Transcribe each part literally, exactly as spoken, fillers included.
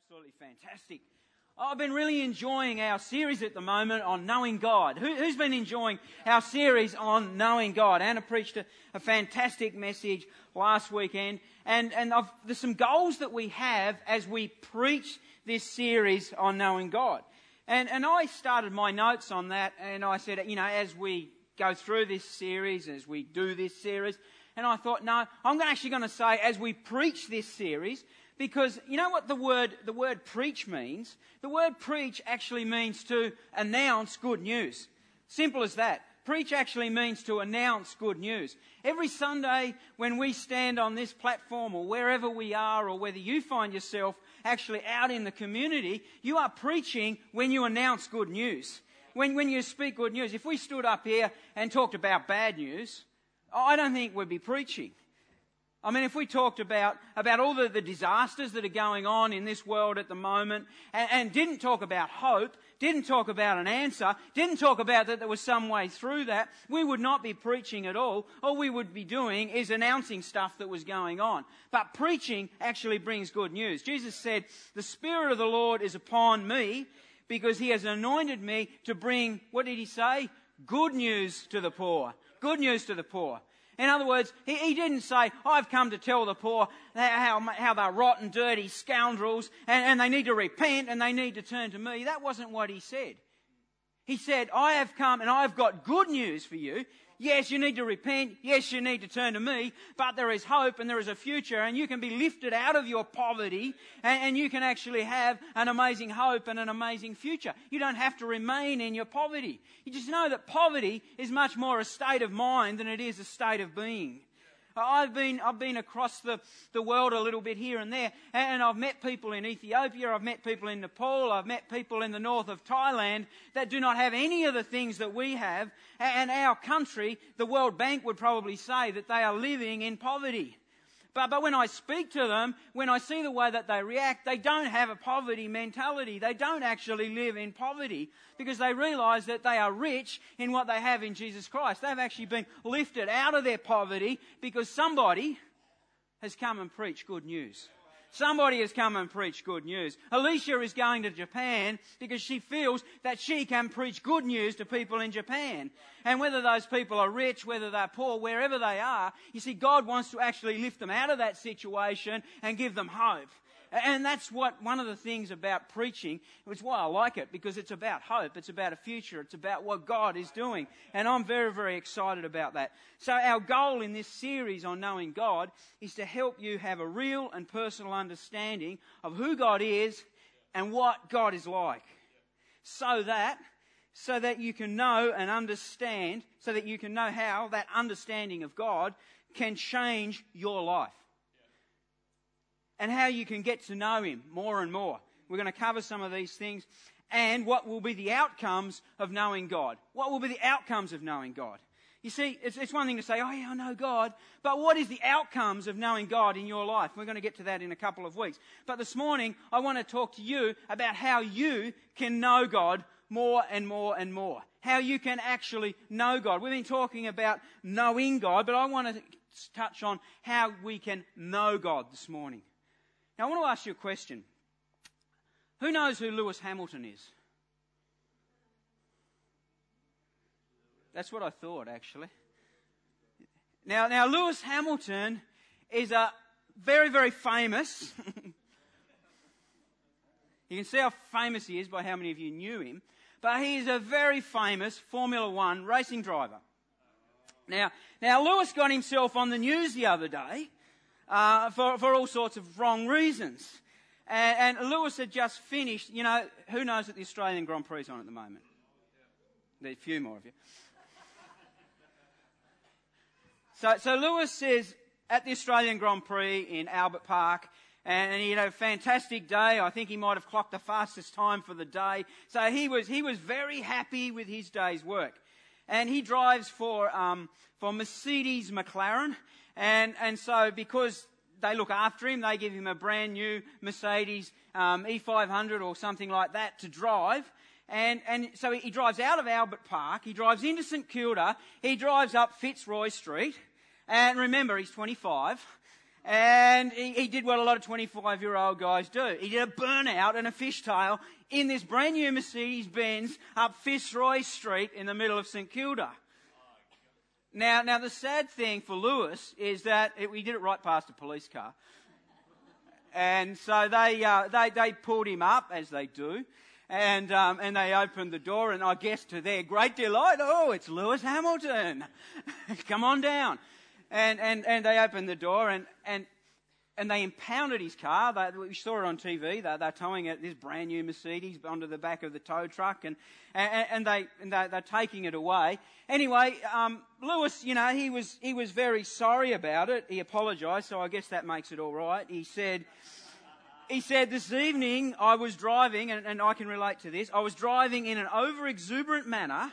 Absolutely fantastic. I've been really enjoying our series at the moment on knowing God. Who, who's been enjoying our series on knowing God? Anna preached a, a fantastic message last weekend, and, and I've, there's some goals that we have as we preach this series on knowing God. And, and I started my notes on that, and I said, you know, as we go through this series, as we do this series, and I thought, no, I'm actually going to say as we preach this series, because you know what the word the word preach means? The word preach actually means to announce good news. Simple as that. Preach actually means to announce good news. Every Sunday when we stand on this platform or wherever we are, or whether you find yourself actually out in the community, you are preaching when you announce good news. When, when you speak good news. If we stood up here and talked about bad news, I don't think we'd be preaching. I mean, if we talked about, about all the, the disasters that are going on in this world at the moment and, and didn't talk about hope, didn't talk about an answer, didn't talk about that there was some way through that, we would not be preaching at all. All we would be doing is announcing stuff that was going on. But preaching actually brings good news. Jesus said, "The Spirit of the Lord is upon me because He has anointed me to bring," what did He say? Good news to the poor. Good news to the poor. In other words, he, he didn't say, "I've come to tell the poor how, how they're rotten, dirty scoundrels and, and they need to repent and they need to turn to me." That wasn't what He said. He said, "I have come and I've got good news for you. Yes, you need to repent. Yes, you need to turn to me. But there is hope and there is a future, and you can be lifted out of your poverty and, and you can actually have an amazing hope and an amazing future. You don't have to remain in your poverty." You just know that poverty is much more a state of mind than it is a state of being. I've been I've been across the, the world a little bit here and there, and I've met people in Ethiopia, I've met people in Nepal, I've met people in the north of Thailand that do not have any of the things that we have, and our country, the World Bank would probably say that they are living in poverty. But, but when I speak to them, when I see the way that they react, they don't have a poverty mentality. They don't actually live in poverty because they realise that they are rich in what they have in Jesus Christ. They've actually been lifted out of their poverty because somebody has come and preached good news. Somebody has come and preached good news. Alicia is going to Japan because she feels that she can preach good news to people in Japan. And whether those people are rich, whether they're poor, wherever they are, you see, God wants to actually lift them out of that situation and give them hope. And that's what one of the things about preaching, it's why I like it, because it's about hope, it's about a future, it's about what God is doing. And I'm very, very excited about that. So our goal in this series on knowing God is to help you have a real and personal understanding of who God is and what God is like. So that, so that you can know and understand, so that you can know how that understanding of God can change your life. And how you can get to know Him more and more. We're going to cover some of these things. And what will be the outcomes of knowing God? What will be the outcomes of knowing God? You see, it's, it's one thing to say, "Oh yeah, I know God." But what is the outcomes of knowing God in your life? We're going to get to that in a couple of weeks. But this morning, I want to talk to you about how you can know God more and more and more. How you can actually know God. We've been talking about knowing God, but I want to touch on how we can know God this morning. Now, I want to ask you a question. Who knows who Lewis Hamilton is? That's what I thought, actually. Now, now Lewis Hamilton is a very, very famous. You can see how famous he is by how many of you knew him. But he is a very famous Formula One racing driver. Now, now Lewis got himself on the news the other day. Uh, for, for all sorts of wrong reasons. And, and Lewis had just finished, you know, who knows that the Australian Grand Prix is on at the moment? There's a few more of you. So, so Lewis is at the Australian Grand Prix in Albert Park, and, and he had a fantastic day. I think he might have clocked the fastest time for the day. So he was, he was very happy with his day's work. And he drives for, um, for Mercedes McLaren. And, and so because they look after him, they give him a brand new Mercedes um, E five hundred or something like that to drive. And, and so he drives out of Albert Park, he drives into St Kilda, he drives up Fitzroy Street. And remember, he's twenty-five. And he, he did what a lot of twenty-five-year-old guys do. He did a burnout and a fishtail in this brand new Mercedes-Benz up Fitzroy Street in the middle of St Kilda. Now, now the sad thing for Lewis is that it, we did it right past a police car. And so they, uh, they, they pulled him up, as they do, and, um, and they opened the door, and I guess to their great delight, oh, it's Lewis Hamilton. Come on down. And, and, and they opened the door, and, and, and they impounded his car. They, we saw it on T V. They, they're towing it, this brand new Mercedes onto the back of the tow truck, and, and, and, they, and they, they're taking it away. Anyway, um, Lewis, you know, he was, he was very sorry about it. He apologised, so I guess that makes it all right. He said, he said, this evening I was driving, and, and I can relate to this, I was driving in an over-exuberant manner.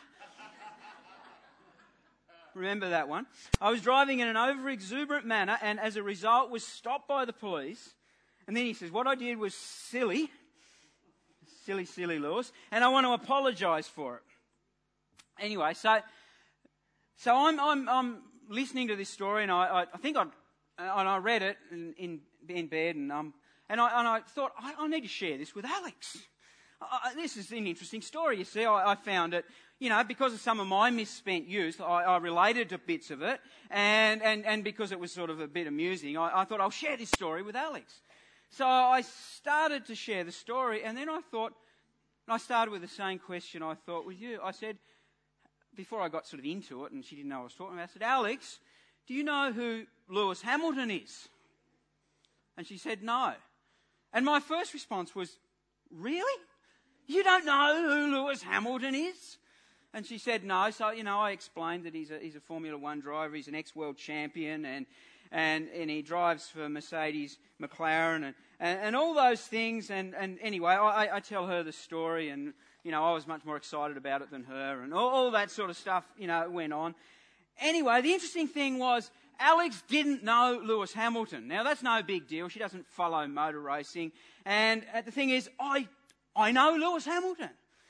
Remember that one. I was driving in an over-exuberant manner, and as a result was stopped by the police. And then he says, what I did was silly. Silly, silly Lewis. And I want to apologise for it. Anyway, so so I'm I'm, I'm listening to this story, and I, I, I think I and I read it in in, in bed, and um and I and I thought I, I need to share this with Alex. I, this is an interesting story. You see, I, I found it, you know, because of some of my misspent youth, I, I related to bits of it, and, and, and because it was sort of a bit amusing, I, I thought I'll share this story with Alex. So I started to share the story, and then I thought, and I started with the same question I thought with you. I said, before I got sort of into it, and she didn't know what I was talking about, I said, Alex, do you know who Lewis Hamilton is? And she said, no. And my first response was, really? You don't know who Lewis Hamilton is? And she said no. So, you know, I explained that he's a, he's a Formula One driver. He's an ex-world champion, and, and, and he drives for Mercedes McLaren and, and, and all those things. And, and anyway, I, I tell her the story, and, you know, I was much more excited about it than her, and all, all that sort of stuff, you know, went on. Anyway, the interesting thing was Alex didn't know Lewis Hamilton. Now, that's no big deal. She doesn't follow motor racing. And uh, the thing is, I... I know Lewis Hamilton.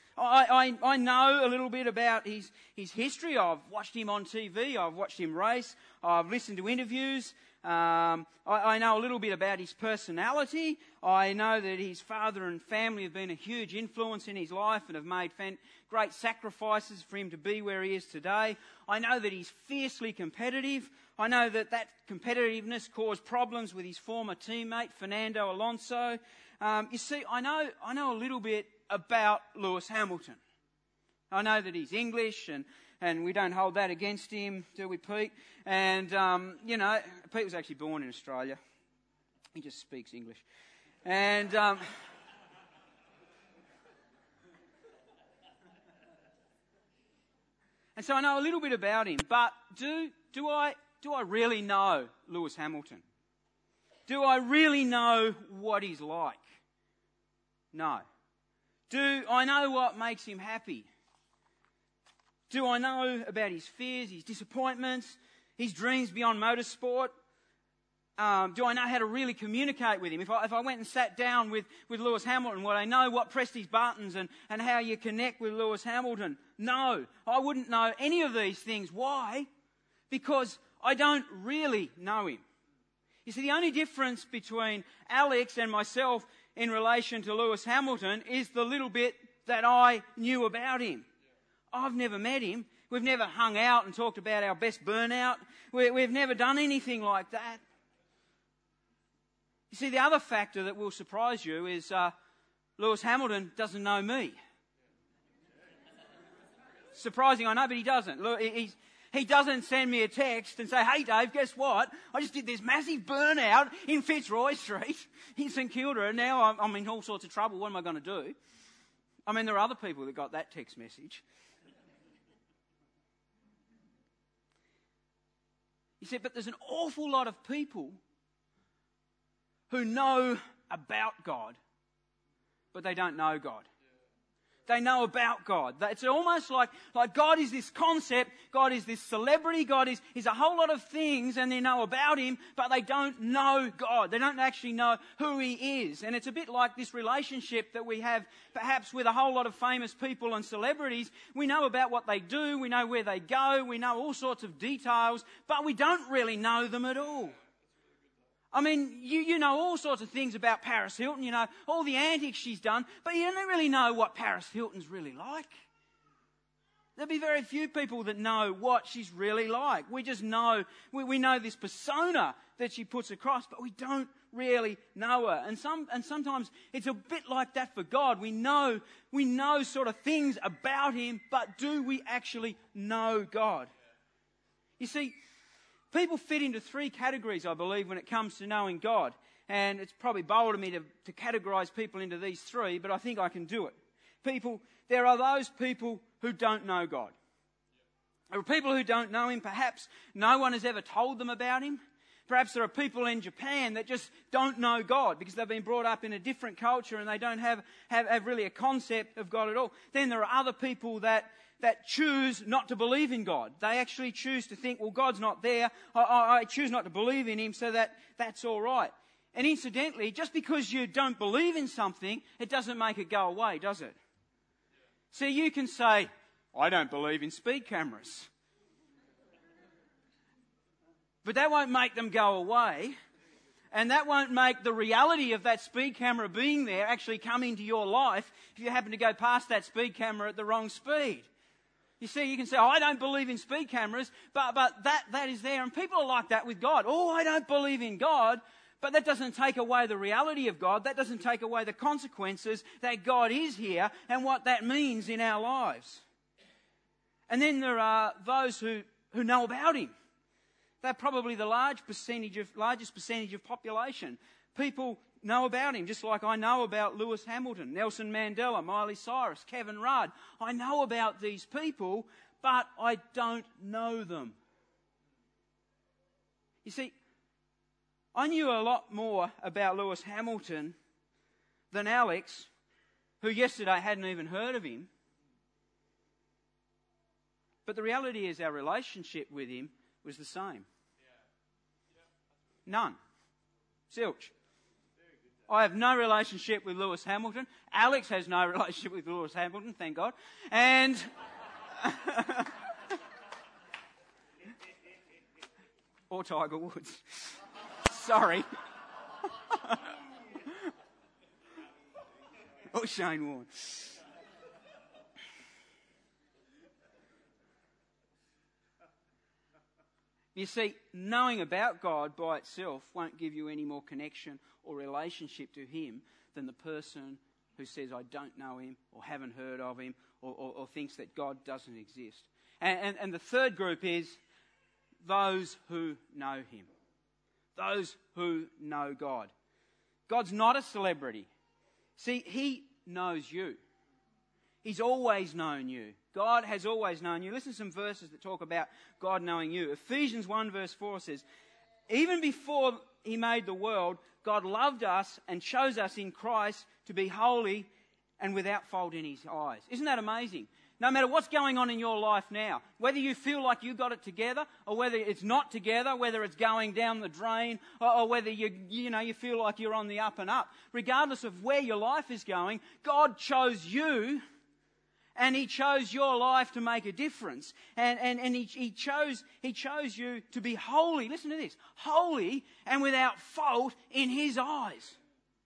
I, I, I know a little bit about his, his history. I've watched him on T V. I've watched him race. I've listened to interviews. Um, I, I know a little bit about his personality. I know that his father and family have been a huge influence in his life and have made fan, great sacrifices for him to be where he is today. I know that he's fiercely competitive. I know that that competitiveness caused problems with his former teammate, Fernando Alonso. Um, you see, I know I know a little bit about Lewis Hamilton. I know that he's English, and, and we don't hold that against him, do we, Pete? And, um, you know, Pete was actually born in Australia. He just speaks English. And... Um, and so I know a little bit about him, but do do I do I really know Lewis Hamilton? Do I really know what he's like? No. Do I know what makes him happy? Do I know about his fears, his disappointments, his dreams beyond motorsport? Um, do I know how to really communicate with him? If I, if I went and sat down with, with Lewis Hamilton, would I know what pressed his buttons and, and how you connect with Lewis Hamilton? No, I wouldn't know any of these things. Why? Because I don't really know him. You see, the only difference between Alex and myself in relation to Lewis Hamilton is the little bit that I knew about him. I've never met him. We've never hung out and talked about our best burnout. We, we've never done anything like that. You see, the other factor that will surprise you is uh, Lewis Hamilton doesn't know me. Surprising, I know, but he doesn't. Look, he's, he doesn't send me a text and say, hey, Dave, guess what? I just did this massive burnout in Fitzroy Street in St Kilda, and now I'm, I'm in all sorts of trouble. What am I going to do? I mean, there are other people that got that text message. You see, but there's an awful lot of people who know about God, but they don't know God. They know about God. It's almost like, like God is this concept, God is this celebrity, God is, is a whole lot of things, and they know about Him, but they don't know God. They don't actually know who He is. And it's a bit like this relationship that we have perhaps with a whole lot of famous people and celebrities. We know about what they do, we know where they go, we know all sorts of details, but we don't really know them at all. I mean, you, you know all sorts of things about Paris Hilton, you know, all the antics she's done, but you don't really know what Paris Hilton's really like. There'll be very few people that know what she's really like. We just know, we, we know this persona that she puts across, but we don't really know her. And some, and sometimes it's a bit like that for God. We know, we know sort of things about Him, but do we actually know God? You see, people fit into three categories, I believe, when it comes to knowing God. And it's probably bold of me to, to categorize people into these three, but I think I can do it. People, there are those people who don't know God. There are people who don't know Him. Perhaps no one has ever told them about Him. Perhaps there are people in Japan that just don't know God because they've been brought up in a different culture and they don't have, have, have really a concept of God at all. Then there are other people that, that choose not to believe in God. They actually choose to think, well, God's not there. I, I, I choose not to believe in Him, so that, that's all right. And incidentally, just because you don't believe in something, it doesn't make it go away, does it? See, you can say, I don't believe in speed cameras. But that won't make them go away. And that won't make the reality of that speed camera being there actually come into your life if you happen to go past that speed camera at the wrong speed. You see, you can say, oh, I don't believe in speed cameras, but, but that, that is there. And people are like that with God. Oh, I don't believe in God. But that doesn't take away the reality of God. That doesn't take away the consequences that God is here and what that means in our lives. And then there are those who, who know about Him. They're probably the large percentage of, largest percentage of population. People know about Him, just like I know about Lewis Hamilton, Nelson Mandela, Miley Cyrus, Kevin Rudd. I know about these people, but I don't know them. You see, I knew a lot more about Lewis Hamilton than Alex, who yesterday hadn't even heard of him. But the reality is our relationship with him was the same. None. Zilch. I have no relationship with Lewis Hamilton. Alex has no relationship with Lewis Hamilton, thank God. And or Tiger Woods. Sorry. Or Shane Warne. You see, knowing about God by itself won't give you any more connection or relationship to Him than the person who says, I don't know Him or haven't heard of Him or, or, or thinks that God doesn't exist. And, and, and the third group is those who know Him. Those who know God. God's not a celebrity. See, He knows you. He's always known you. God has always known you. Listen to some verses that talk about God knowing you. Ephesians one verse four says, even before He made the world, God loved us and chose us in Christ to be holy and without fault in His eyes. Isn't that amazing? No matter what's going on in your life now, whether you feel like you got it together or whether it's not together, whether it's going down the drain or, or whether you, you know, you feel like you're on the up and up, regardless of where your life is going, God chose you and He chose your life to make a difference. And, and, and he, he, chose, he chose you to be holy. Listen to this. Holy and without fault in His eyes.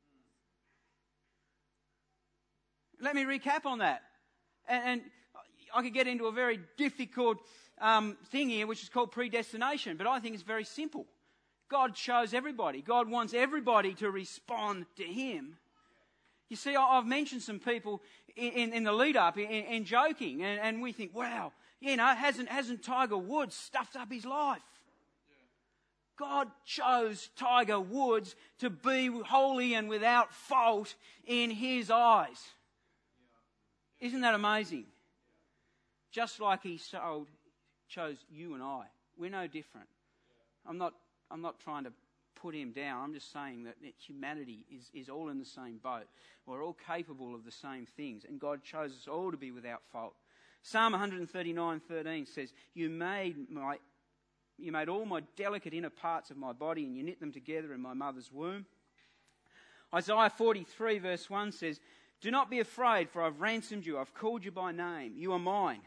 Let me recap on that. And, and I could get into a very difficult um, thing here, which is called predestination. But I think it's very simple. God chose everybody. God wants everybody to respond to Him. You see, I've mentioned some people in, in, in the lead-up in, in joking, and, and we think, wow, you know, hasn't, hasn't Tiger Woods stuffed up his life? Yeah. God chose Tiger Woods to be holy and without fault in His eyes. Yeah. Isn't that amazing? Yeah. Just like He sold, chose you and I. We're no different. Yeah. I'm not, I'm not trying to put Him down. I'm just saying that humanity is, is all in the same boat. We're all capable of the same things, and God chose us all to be without fault. Psalm one thirty-nine thirteen says, You made my, you made all my delicate inner parts of my body, and you knit them together in my mother's womb. Isaiah forty-three verse one says, Do not be afraid, for I've ransomed you. I've called you by name. You are mine.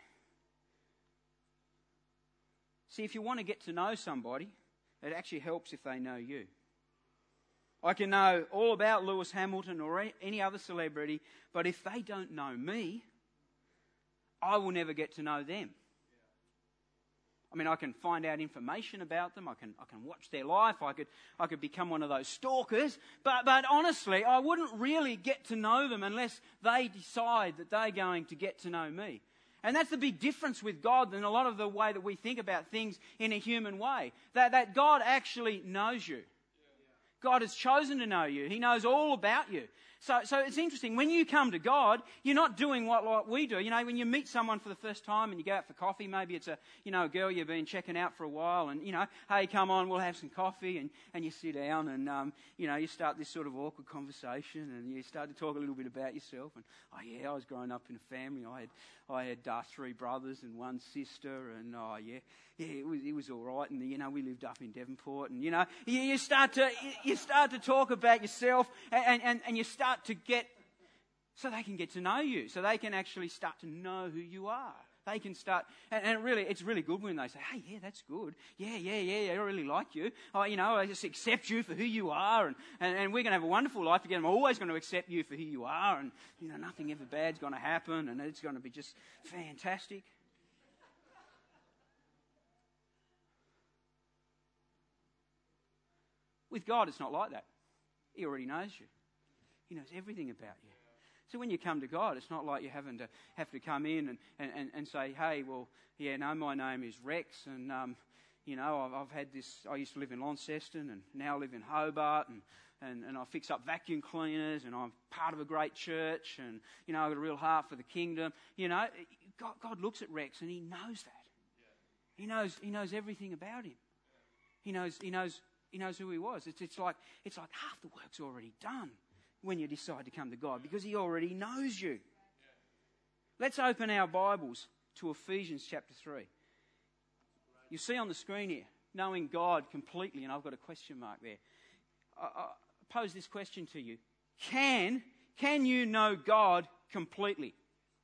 See, if you want to get to know somebody, it actually helps if they know you. I can know all about Lewis Hamilton or any other celebrity, but if they don't know me, I will never get to know them. I mean, I can find out information about them. I can I can watch their life. I could I could become one of those stalkers. But but honestly, I wouldn't really get to know them unless they decide that they're going to get to know me. And that's the big difference with God than a lot of the way that we think about things in a human way. That that God actually knows you. God has chosen to know you. He knows all about you. So, so it's interesting. When you come to God, you're not doing what like we do. You know, when you meet someone for the first time and you go out for coffee, maybe it's a, you know, a girl you've been checking out for a while and, you know, hey, come on, we'll have some coffee, and, and you sit down and, um, you know, you start this sort of awkward conversation and you start to talk a little bit about yourself. And, oh yeah, I was growing up in a family. I had, I had uh, three brothers and one sister, and oh yeah, yeah, it was, it was all right. And, you know, we lived up in Devonport, and, you know, you, you start to, you start to talk about yourself, and, and, and you start to get, so they can get to know you, so they can actually start to know who you are. They can start, and, and really, it's really good when they say, hey, yeah, that's good. Yeah, yeah, yeah, yeah, I really like you. Oh, you know, I just accept you for who you are, and, and, and we're going to have a wonderful life together. I'm always going to accept you for who you are, and, you know, nothing ever bad's going to happen, and it's going to be just fantastic. With God, it's not like that. He already knows you. He knows everything about you. So when you come to God, it's not like you're having to have to come in and, and, and say, hey, well, yeah, no, my name is Rex, and, um, you know, I've, I've had this, I used to live in Launceston and now live in Hobart, and, and, and I fix up vacuum cleaners, and I'm part of a great church, and, you know, I've got a real heart for the kingdom. You know, God, God looks at Rex and he knows that. He knows, he knows everything about him. He knows, he knows, he knows who he was. It's, it's like, it's like half the work's already done when you decide to come to God, because he already knows you. Let's open our Bibles to Ephesians chapter three. You see on the screen here, knowing God completely, and I've got a question mark there. I, I pose this question to you. Can, can you know God completely?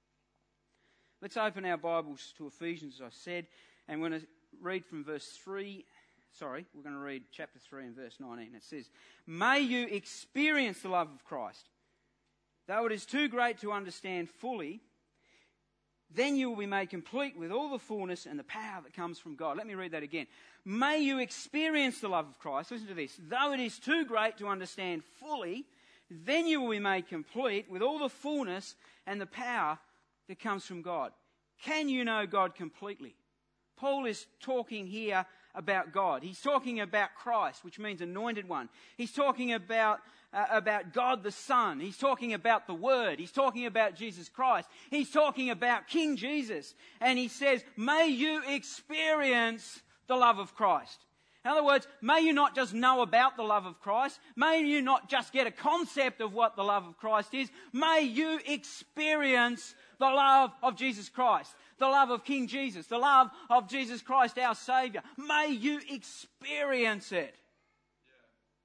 Let's open our Bibles to Ephesians, as I said, and we're going to read from verse three. Sorry, we're going to read chapter three and verse nineteen. It says, may you experience the love of Christ. Though it is too great to understand fully, then you will be made complete with all the fullness and the power that comes from God. Let me read that again. May you experience the love of Christ. Listen to this. Though it is too great to understand fully, then you will be made complete with all the fullness and the power that comes from God. Can you know God completely? Paul is talking here about God. He's talking about Christ, which means anointed one. He's talking about uh, about God the Son. He's talking about the Word. He's talking about Jesus Christ. He's talking about King Jesus. And he says, may you experience the love of Christ. In other words, may you not just know about the love of Christ. May you not just get a concept of what the love of Christ is. May you experience the love of Jesus Christ. The love of King Jesus, the love of Jesus Christ, our Saviour. May you experience it. Yeah.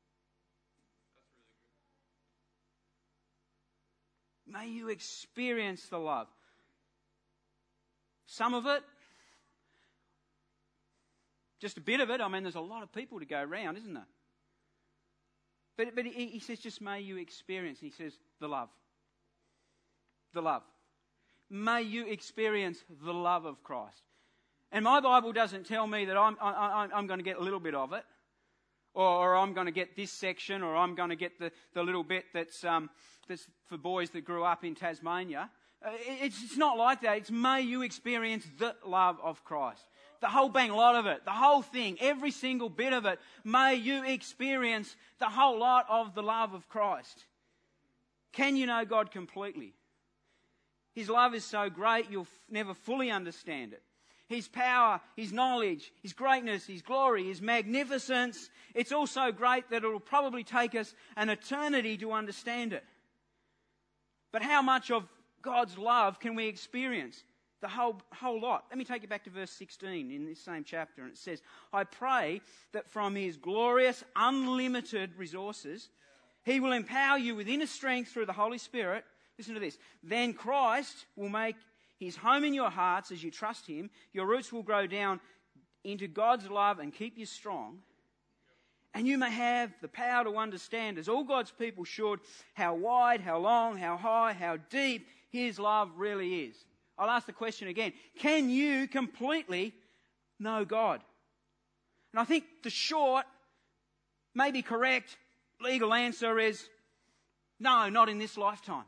That's really good. May you experience the love. Some of it, just a bit of it. I mean, there's a lot of people to go around, isn't there? But, but he, he says just may you experience. And he says the love. The love. May you experience the love of Christ. And my Bible doesn't tell me that I'm, I, I'm going to get a little bit of it, or, or I'm going to get this section, or I'm going to get the, the little bit that's, um, that's for boys that grew up in Tasmania. Uh, it's, it's not like that. It's may you experience the love of Christ. The whole bang lot of it, the whole thing, every single bit of it. May you experience the whole lot of the love of Christ. Can you know God completely? His love is so great you'll f- never fully understand it. His power, His knowledge, His greatness, His glory, His magnificence. It's all so great that it will probably take us an eternity to understand it. But how much of God's love can we experience? The whole, whole lot. Let me take you back to verse sixteen in this same chapter. And it says, I pray that from His glorious, unlimited resources, He will empower you with inner strength through the Holy Spirit. Listen to this. Then Christ will make His home in your hearts as you trust Him. Your roots will grow down into God's love and keep you strong. and you may have the power to understand, as all God's people should, how wide, how long, how high, how deep His love really is. I'll ask the question again. Can you completely know God? And I think the short, maybe correct, legal answer is no, not in this lifetime.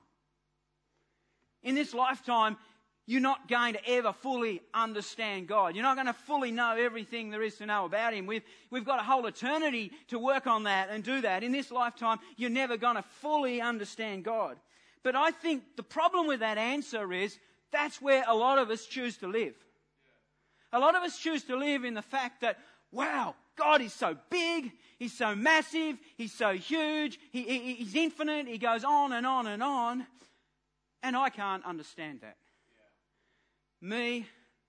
In this lifetime, you're not going to ever fully understand God. You're not going to fully know everything there is to know about Him. We've, we've got a whole eternity to work on that and do that. In this lifetime, you're never going to fully understand God. But I think the problem with that answer is that's where a lot of us choose to live. A lot of us choose to live in the fact that, wow, God is so big, He's so massive, He's so huge, he, he, He's infinite, He goes on and on and on, and I can't understand that. Me,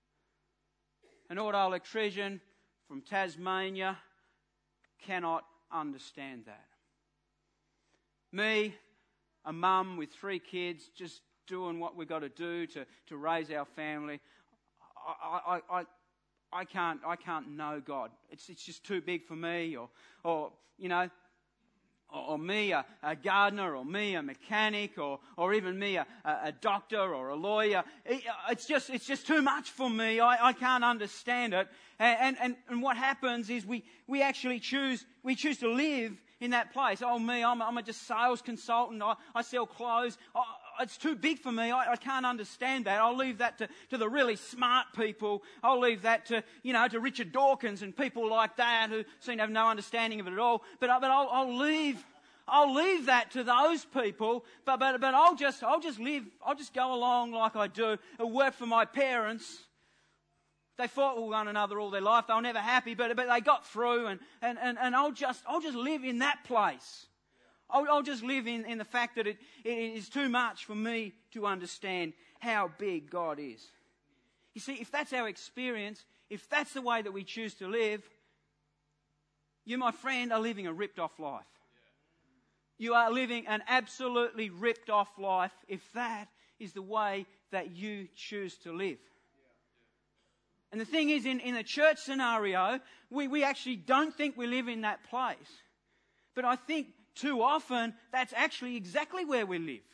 an auto electrician from Tasmania, cannot understand that. Me, a mum with three kids, just doing what we've got to do to, to raise our family, I, I, I, I can't I can't know God. It's it's just too big for me, or or you know, or, or me a, a gardener, or me a mechanic, or or even me a, a doctor or a lawyer. It's just it's just too much for me. I, I can't understand it. And, and and what happens is we we actually choose we choose to live in that place. Oh me, I'm I'm a just sales consultant. I, I sell clothes. I, It's too big for me. I, I can't understand that. I'll leave that to, to the really smart people. I'll leave that to, you know, to Richard Dawkins and people like that who seem to have no understanding of it at all. But, but I'll, I'll leave, I'll leave that to those people. But, but, but I'll just, I'll just live, I'll just go along like I do and work for my parents. They fought with one another all their life. They were never happy, but, but they got through, and, and, and, and I'll just, I'll just live in that place. I'll, I'll just live in, in the fact that it, it is too much for me to understand how big God is. You see, if that's our experience, if that's the way that we choose to live, you, my friend, are living a ripped-off life. You are living an absolutely ripped-off life if that is the way that you choose to live. And the thing is, in, in a church scenario, we, we actually don't think we live in that place. But I think too often, that's actually exactly where we live.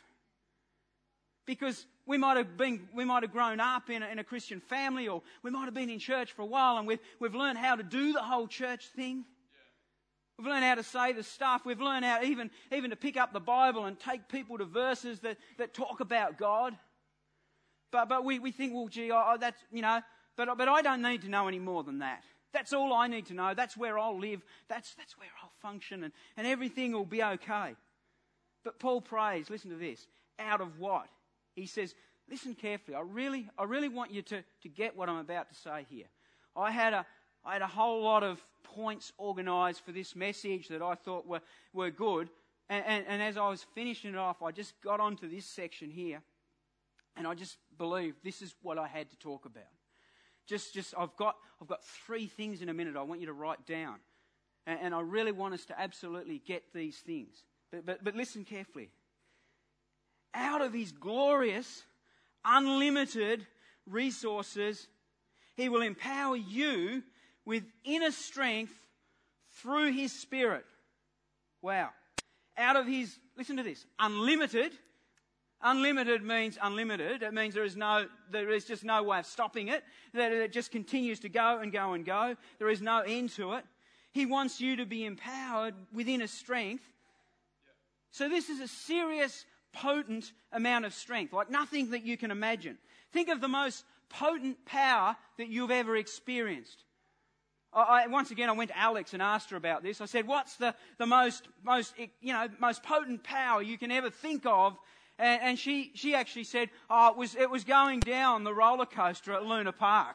Because we might have been, we might have grown up in a, in a Christian family, or we might have been in church for a while, and we've, we've learned how to do the whole church thing. Yeah. We've learned how to say the stuff. We've learned how even, even to pick up the Bible and take people to verses that, that talk about God. But, but we, we think, well, gee, oh, that's, you know, but, but I don't need to know any more than that. That's all I need to know. That's where I'll live. That's, that's where I'll function, and, and everything will be okay. But Paul prays, listen to this, out of what? He says, listen carefully. I really, I really want you to, to get what I'm about to say here. I had a, I had a whole lot of points organised for this message that I thought were, were good. And, and, and as I was finishing it off, I just got onto this section here, and I just believed this is what I had to talk about. Just, just, I've got, I've got three things in a minute I want you to write down, and, and I really want us to absolutely get these things. But, but, but listen carefully. Out of His glorious, unlimited resources, He will empower you with inner strength through His Spirit. Wow! Out of His, listen to this, unlimited. Unlimited means unlimited. It means there is no, there is just no way of stopping it. That it just continues to go and go and go. There is no end to it. He wants you to be empowered with inner strength. So this is a serious, potent amount of strength, like nothing that you can imagine. Think of the most potent power that you've ever experienced. I, once again, I went to Alex and asked her about this. I said, "What's the the most most you know most potent power you can ever think of?" And, and she, she actually said, oh, it was, it was going down the roller coaster at Luna Park.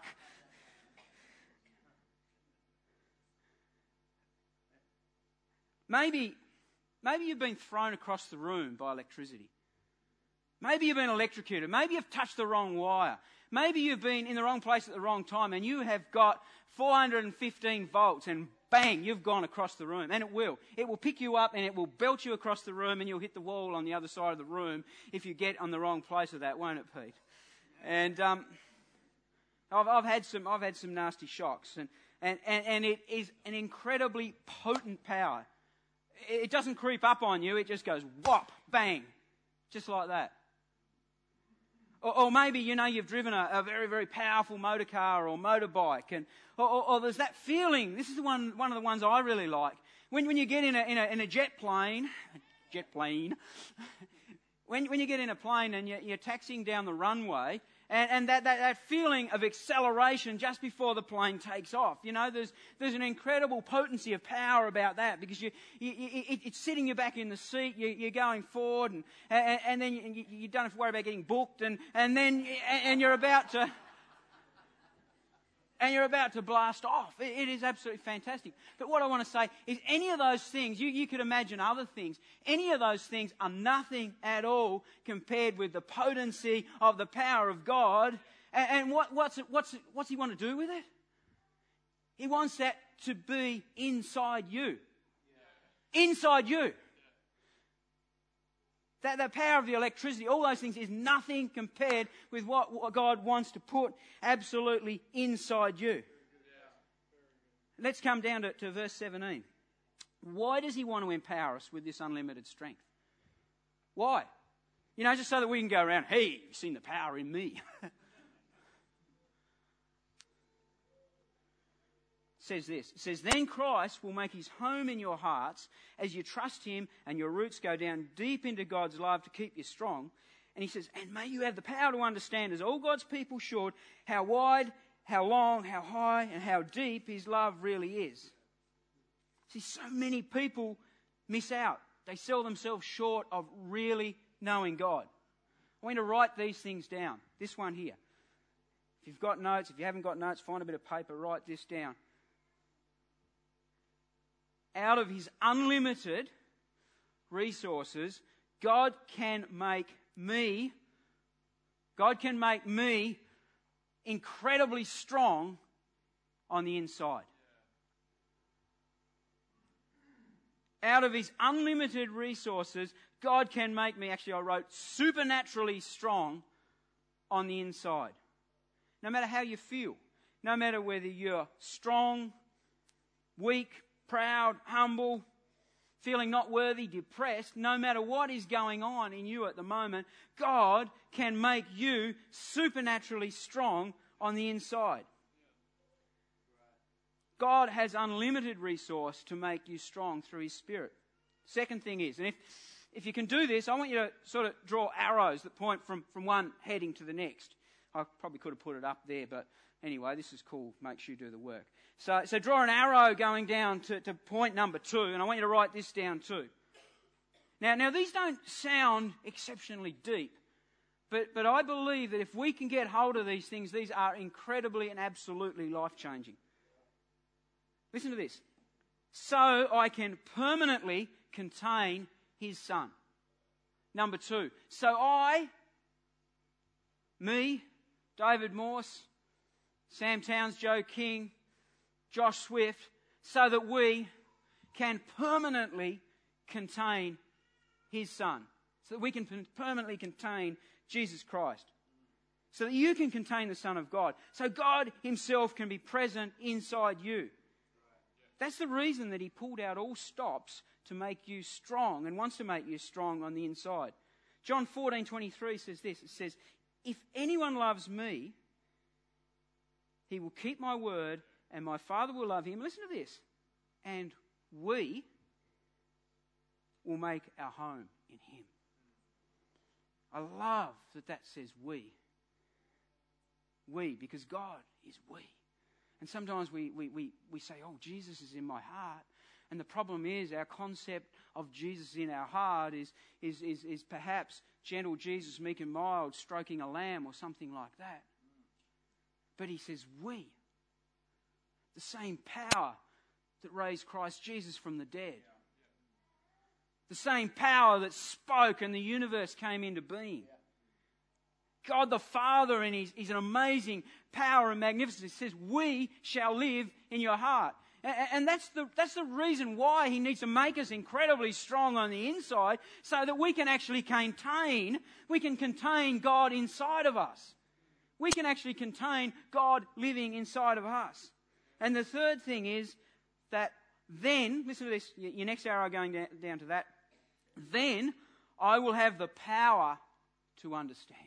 Maybe, maybe you've been thrown across the room by electricity. Maybe you've been electrocuted. Maybe you've touched the wrong wire. Maybe you've been in the wrong place at the wrong time, and you have got four hundred fifteen volts, and bang, you've gone across the room. And it will. It will pick you up and it will belt you across the room, and you'll hit the wall on the other side of the room if you get on the wrong place of that, won't it, Pete? And um, I've, I've had some I've had some nasty shocks. And And, and, and it is an incredibly potent power. It doesn't creep up on you, it just goes whop, bang, just like that. Or, or maybe, you know, you've driven a, a very, very powerful motor car or motorbike, and or, or, or there's that feeling. This is the one, one of the ones I really like. When when you get in a in a, in a jet plane, jet plane, when when you get in a plane and you're, you're taxiing down the runway, and, and that, that that feeling of acceleration just before the plane takes off, you know, there's there's an incredible potency of power about that, because you, you, you it, it's sitting you back in the seat, you, you're going forward, and and, and then you, you don't have to worry about getting booked, and and then and you're about to. And you're about to blast off. It is absolutely fantastic. But what I want to say is, any of those things, you, you could imagine other things, any of those things are nothing at all compared with the potency of the power of God. And, and what, what's, it, what's, it, what's He want to do with it? He wants that to be inside you. Inside you. That the power of the electricity, all those things, is nothing compared with what, what God wants to put absolutely inside you. Let's come down to, to verse seventeen. Why does He want to empower us with this unlimited strength? Why? You know, just so that we can go around, hey, you've seen the power in me. Says this. It says, then Christ will make His home in your hearts as you trust Him and your roots go down deep into God's love to keep you strong. And He says, and may you have the power to understand, as all God's people should, how wide, how long, how high, and how deep His love really is. See, so many people miss out. They sell themselves short of really knowing God. I want you to write these things down. This one here. If you've got notes, if you haven't got notes, find a bit of paper, write this down. Out of His unlimited resources, God can make me, God can make me incredibly strong on the inside. Out of His unlimited resources, God can make me, actually I wrote, supernaturally strong on the inside. No matter how you feel, no matter whether you're strong, weak, proud, humble, feeling not worthy, depressed, no matter what is going on in you at the moment, God can make you supernaturally strong on the inside. God has unlimited resource to make you strong through His Spirit. Second thing is, and if, if you can do this, I want you to sort of draw arrows that point from, from one heading to the next. I probably could have put it up there, but anyway, this is cool. Makes you do the work. So, so draw an arrow going down to, to point number two, and I want you to write this down too. Now, now these don't sound exceptionally deep, but, but I believe that if we can get hold of these things, these are incredibly and absolutely life-changing. Listen to this. So I can permanently contain His Son. Number two. So I, me, David Morse, Sam Towns, Joe King, Josh Swift, so that we can permanently contain His Son. So that we can permanently contain Jesus Christ. So that you can contain the Son of God. So God Himself can be present inside you. That's the reason that He pulled out all stops to make you strong and wants to make you strong on the inside. John fourteen twenty-three says this. It says, if anyone loves me, he will keep my word, and my Father will love him. Listen to this. And we will make our home in Him. I love that that says we. We, because God is we. And sometimes we, we, we, we say, oh, Jesus is in my heart. And the problem is our concept of Jesus in our heart is, is, is, is perhaps gentle Jesus, meek and mild, stroking a lamb or something like that. But He says we. The same power that raised Christ Jesus from the dead. The same power that spoke and the universe came into being. God the Father in His, His amazing power and magnificence says, we shall live in your heart. And, and that's the, that's the reason why He needs to make us incredibly strong on the inside, so that we can actually contain, we can contain God inside of us. We can actually contain God living inside of us. And the third thing is that then, listen to this, your next arrow going down, down to that, then I will have the power to understand.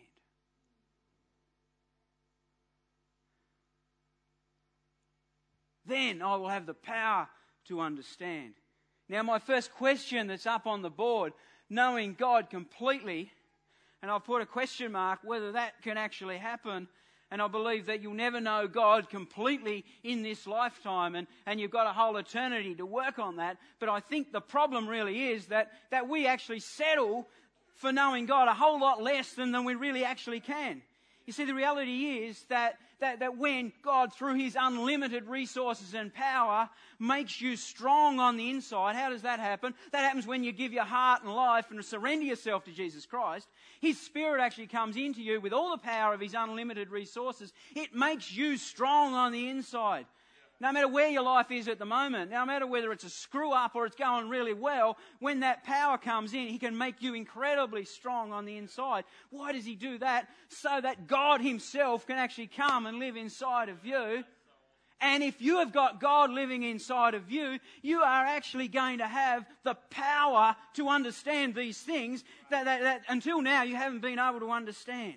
Then I will have the power to understand. Now, my first question that's up on the board, knowing God completely, and I've put a question mark whether that can actually happen. And I believe that you'll never know God completely in this lifetime, and, and you've got a whole eternity to work on that. But I think the problem really is that, that we actually settle for knowing God a whole lot less than, than we really actually can. You see, the reality is that, that, that when God, through His unlimited resources and power, makes you strong on the inside, how does that happen? That happens when you give your heart and life and surrender yourself to Jesus Christ. His Spirit actually comes into you with all the power of His unlimited resources. It makes you strong on the inside. No matter where your life is at the moment, no matter whether it's a screw up or it's going really well, when that power comes in, He can make you incredibly strong on the inside. Why does He do that? So that God Himself can actually come and live inside of you. And if you have got God living inside of you, you are actually going to have the power to understand these things that, that, that until now you haven't been able to understand.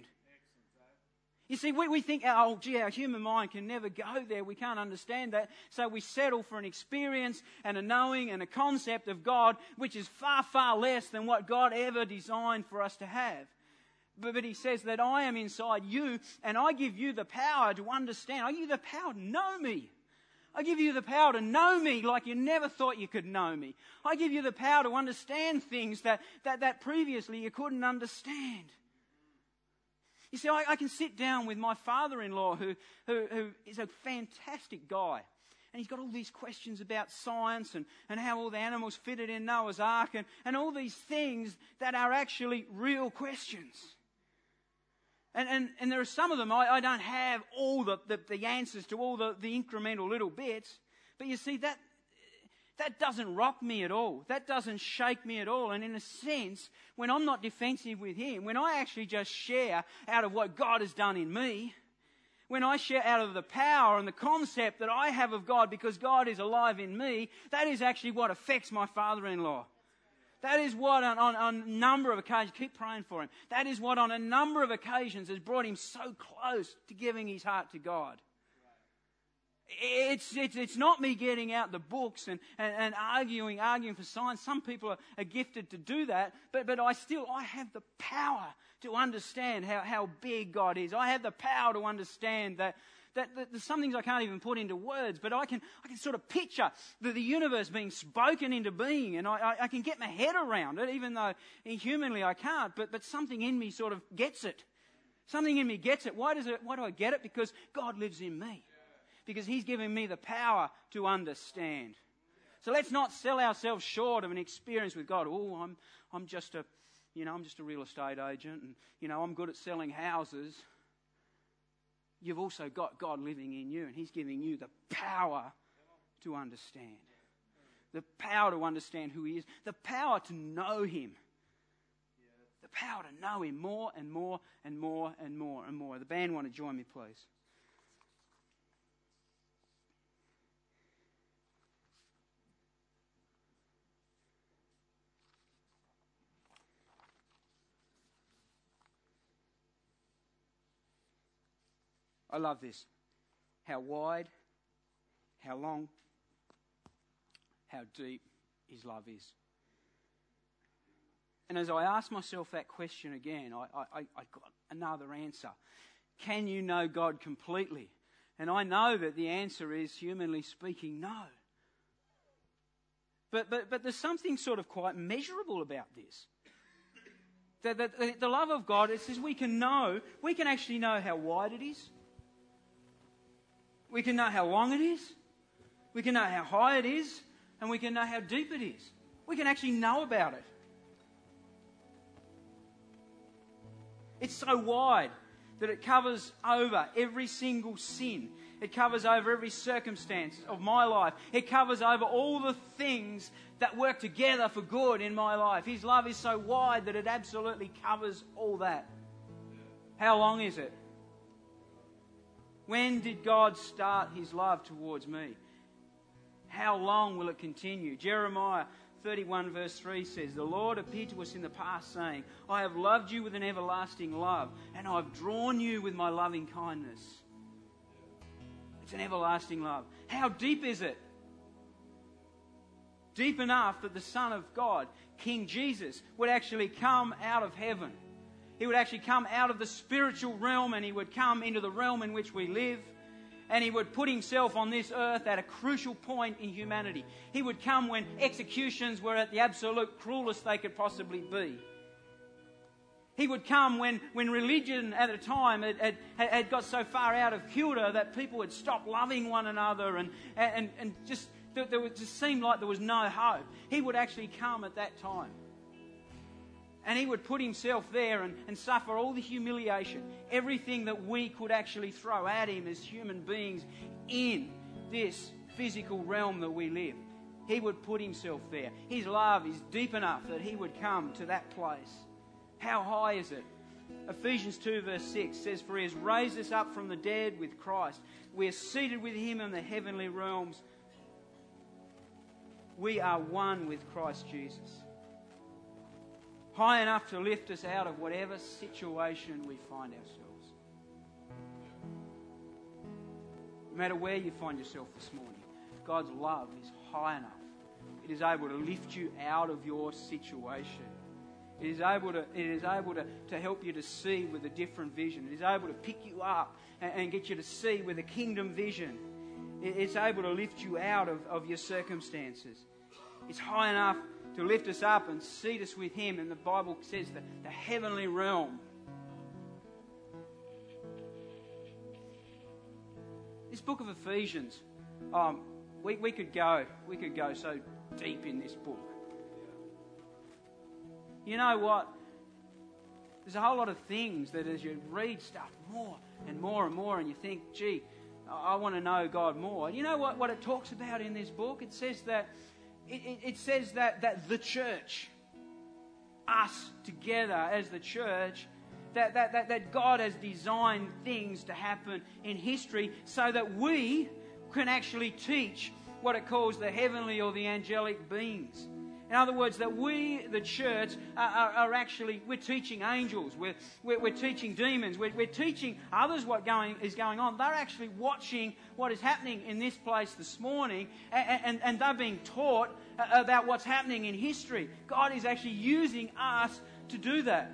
You see, we, we think, oh, gee, our human mind can never go there. We can't understand that. So we settle for an experience and a knowing and a concept of God which is far, far less than what God ever designed for us to have. But, but He says that I am inside you and I give you the power to understand. I give you the power to know me. I give you the power to know me like you never thought you could know me. I give you the power to understand things that, that, that previously you couldn't understand. You see, I, I can sit down with my father-in-law who, who, who is a fantastic guy. And he's got all these questions about science and, and how all the animals fitted in Noah's Ark and, and all these things that are actually real questions. And, and, and there are some of them, I, I don't have all the, the, the answers to all the, the incremental little bits. But you see, that that doesn't rock me at all. That doesn't shake me at all. And in a sense, when I'm not defensive with Him, when I actually just share out of what God has done in me, when I share out of the power and the concept that I have of God because God is alive in me, that is actually what affects my father-in-law. That is what on, on, on a number of occasions, keep praying for him, that is what on a number of occasions has brought him so close to giving his heart to God. It's, it's, it's not me getting out the books and, and, and arguing, arguing for science. Some people are, are gifted to do that, but, but I still, I have the power to understand how, how big God is. I have the power to understand that, that, that there's some things I can't even put into words, but I can, I can sort of picture the, the universe being spoken into being, and I, I, I can get my head around it, even though humanly I can't, but, but something in me sort of gets it. Something in me gets it. Why does it, why do I get it? Because God lives in me. Because He's given me the power to understand. So let's not sell ourselves short of an experience with God. Oh, I'm, I'm just a, you know, I'm just a real estate agent, and you know, I'm good at selling houses. You've also got God living in you, and He's giving you the power to understand. The power to understand who He is. The power to know Him. The power to know Him more and more and more and more and more. The band want to join me, please. I love this. How wide, how long, how deep His love is. And as I ask myself that question again, I, I, I got another answer. Can you know God completely? And I know that the answer is, humanly speaking, no. But, but, but there's something sort of quite measurable about this. The, the, the love of God, it says we can know, we can actually know how wide it is. We can know how long it is. We can know how high it is. And we can know how deep it is. We can actually know about it. It's so wide that it covers over every single sin. It covers over every circumstance of my life. It covers over all the things that work together for good in my life. His love is so wide that it absolutely covers all that. How long is it? When did God start his love towards me? How long will it continue? Jeremiah thirty-one verse three says, "The Lord appeared to us in the past, saying, I have loved you with an everlasting love, and I have drawn you with my loving kindness." It's an everlasting love. How deep is it? Deep enough that the Son of God, King Jesus, would actually come out of heaven. He would actually come out of the spiritual realm, and he would come into the realm in which we live. And he would put himself on this earth at a crucial point in humanity. He would come when executions were at the absolute cruelest they could possibly be. He would come when, when religion at the time had, had, had got so far out of kilter that people had stopped loving one another, and, and, and just, there was, just seemed like there was no hope. He would actually come at that time. And he would put himself there and, and suffer all the humiliation, everything that we could actually throw at him as human beings in this physical realm that we live. He would put himself there. His love is deep enough that he would come to that place. How high is it? Ephesians two verse six says, "For he has raised us up from the dead with Christ. We are seated with him in the heavenly realms. We are one with Christ Jesus." High enough to lift us out of whatever situation we find ourselves. No matter where you find yourself this morning, God's love is high enough. It is able to lift you out of your situation. It is able to, it is able to, to help you to see with a different vision. It is able to pick you up and, and get you to see with a kingdom vision. It, it's able to lift you out of, of your circumstances. It's high enough to lift us up and seat us with him. And the Bible says that the heavenly realm. This book of Ephesians, um, we, we could go, we could go so deep in this book. You know what? There's a whole lot of things that as you read stuff more and more and more, and you think, gee, I, I want to know God more. You know what, what it talks about in this book? It says that It, it, it says that, that the church, us together as the church, that, that, that, that God has designed things to happen in history so that we can actually teach what it calls the heavenly or the angelic beings. In other words, that we, the church, are, are, are actually, we're teaching angels, we're, we're, we're teaching demons, we're, we're teaching others what going is going on. They're actually watching what is happening in this place this morning, and, and, and they're being taught about what's happening in history. God is actually using us to do that.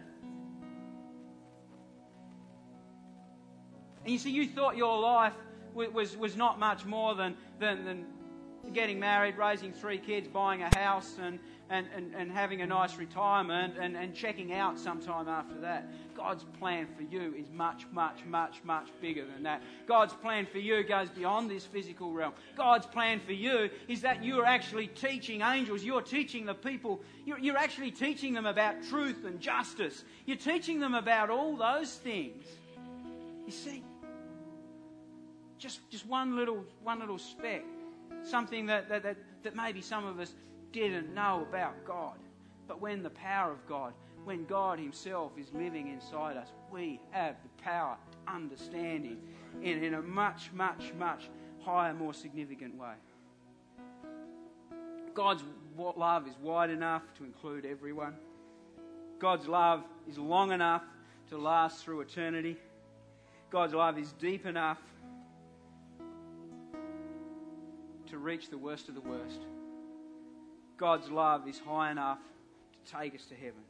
And you see, you thought your life was, was not much more than, than, than getting married, raising three kids, buying a house, and, and, and, and having a nice retirement, and, and checking out sometime after that. God's plan for you is much, much, much, much bigger than that. God's plan for you goes beyond this physical realm. God's plan for you is that you're actually teaching angels. You're teaching the people. You're, you're actually teaching them about truth and justice. You're teaching them about all those things. You see, just, just one little, one little speck. Something that, that, that, that maybe some of us didn't know about God. But when the power of God, when God himself is living inside us, we have the power to understand him in, in a much, much, much higher, more significant way. God's love is wide enough to include everyone. God's love is long enough to last through eternity. God's love is deep enough to reach the worst of the worst. God's love is high enough to take us to heaven.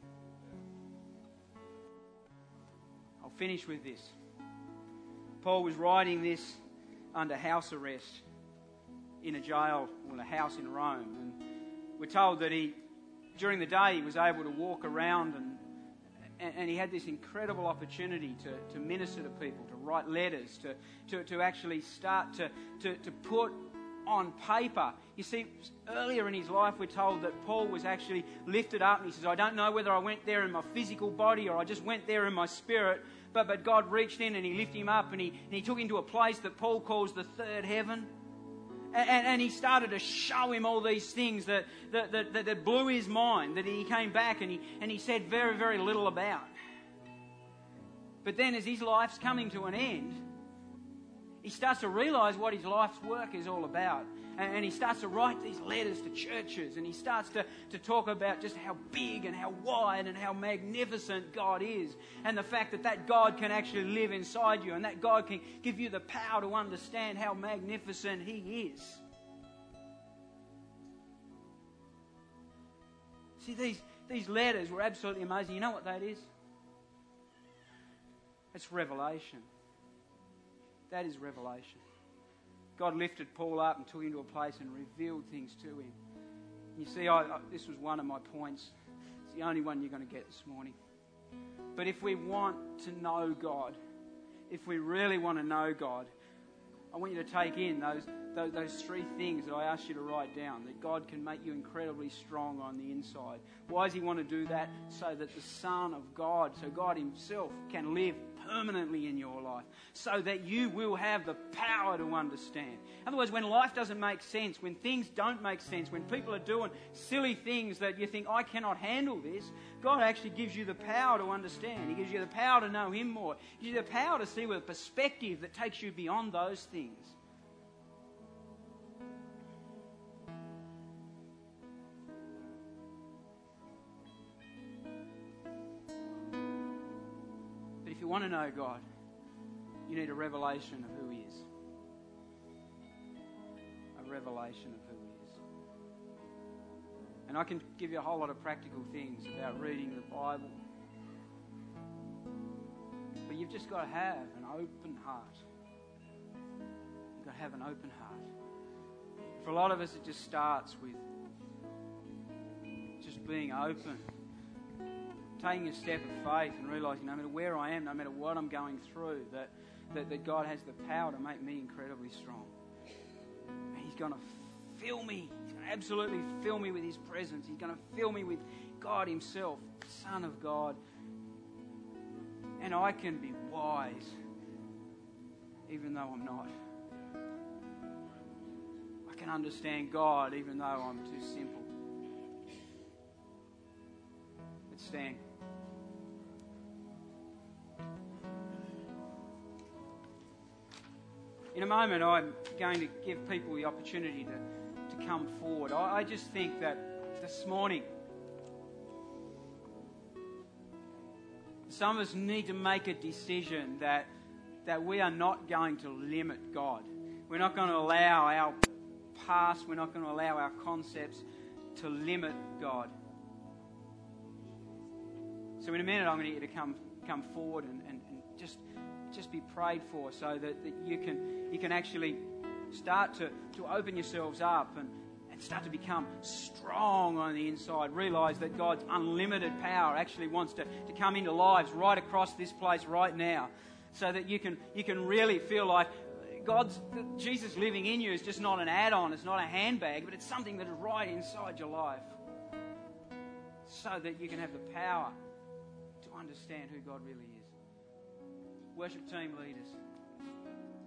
I'll finish with this. Paul was writing this under house arrest in a jail or a house in Rome. And we're told that he, during the day, he was able to walk around and, and he had this incredible opportunity to, to minister to people, to write letters, to, to, to actually start to, to, to put on paper. You see, earlier in his life we're told that Paul was actually lifted up, and he says, I don't know whether I went there in my physical body or I just went there in my spirit, but, but God reached in and he lifted him up, and he, and he took him to a place that Paul calls the third heaven. And, and, and he started to show him all these things that, that, that, that, that blew his mind, that he came back and he, and he said very, very little about. But then as his life's coming to an end, he starts to realise what his life's work is all about. And, and he starts to write these letters to churches, and he starts to, to talk about just how big and how wide and how magnificent God is, and the fact that that God can actually live inside you, and that God can give you the power to understand how magnificent He is. See, these, these letters were absolutely amazing. You know what that is? It's revelation. That is revelation. God lifted Paul up and took him to a place and revealed things to him. You see, I, I, this was one of my points. It's the only one you're going to get this morning. But if we want to know God, if we really want to know God, I want you to take in those, those, those three things that I asked you to write down, that God can make you incredibly strong on the inside. Why does He want to do that? So that the Son of God, so God Himself, can live permanently in your life, so that you will have the power to understand. In other words, when life doesn't make sense, when things don't make sense, when people are doing silly things that you think, I cannot handle this, God actually gives you the power to understand. He gives you the power to know Him more. He gives you the power to see with a perspective that takes you beyond those things. But if you want to know God, you need a revelation of who He is. A revelation of who He is. And I can give you a whole lot of practical things about reading the Bible. But you've just got to have an open heart. You've got to have an open heart. For a lot of us, it just starts with just being open. Taking a step of faith and realising no matter where I am, no matter what I'm going through, that, that, that God has the power to make me incredibly strong. And He's going to fill me. He's going to absolutely fill me with His presence. He's going to fill me with God Himself, Son of God. And I can be wise even though I'm not. I can understand God even though I'm too simple. Let's stand. In a moment, I'm going to give people the opportunity to, to come forward. I, I just think that this morning, some of us need to make a decision that, that we are not going to limit God. We're not going to allow our past, we're not going to allow our concepts to limit God. So in a minute, I'm going to get you to come come forward and, and, and just just be prayed for, so that, that you can you can actually start to, to open yourselves up and, and start to become strong on the inside. Realise that God's unlimited power actually wants to, to come into lives right across this place right now, so that you can you can really feel like God's Jesus living in you is just not an add-on, it's not a handbag, but it's something that is right inside your life, so that you can have the power to understand who God really is. Worship team leaders.